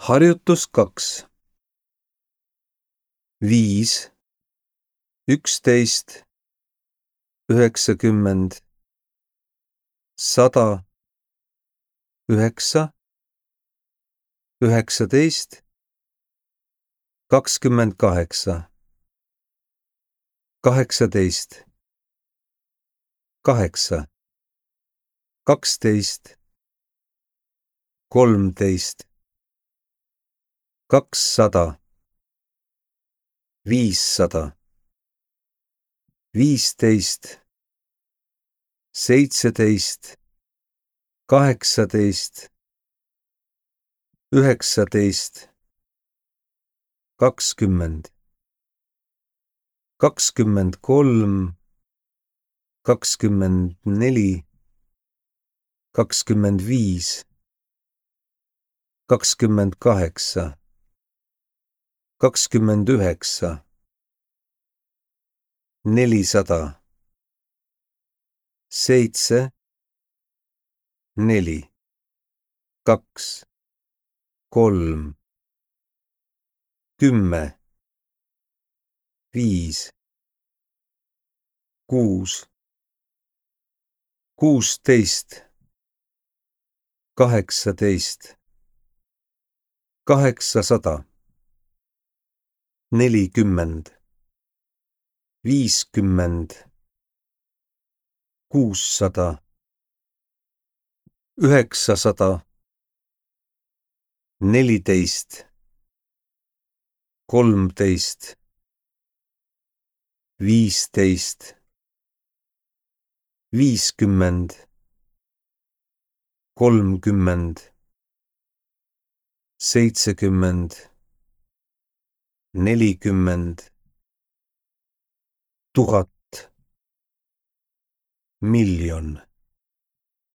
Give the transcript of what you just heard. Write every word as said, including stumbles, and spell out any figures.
Harjutus kaks. Viis, üksteist, üheksakümmend, sada, üheksa, üheksateist, kakskümmend kaheksa, kaheksateist, kaheksa, kaksteist, kolmteist, kakssada, viissada, viisteist, seitseteist, kaheksateist, üheksateist, kakskümmend, kakskümmend kolm, kakskümmend neli, kakskümmend viis, kakskümmend kaheksa, kakskümmend üheksa, nelisada, seitse, neli, kaks, kolm, kümme, viis, kuus, kuusteist, kaheksateist, kaheksasada, nelikümmend, viiskümmend, kuussada, üheksasada, neliteist, kolmteist, viisteist, viiskümmend, kolmkümmend, seitsekümmend, nelikümmend, tuhat, miljon.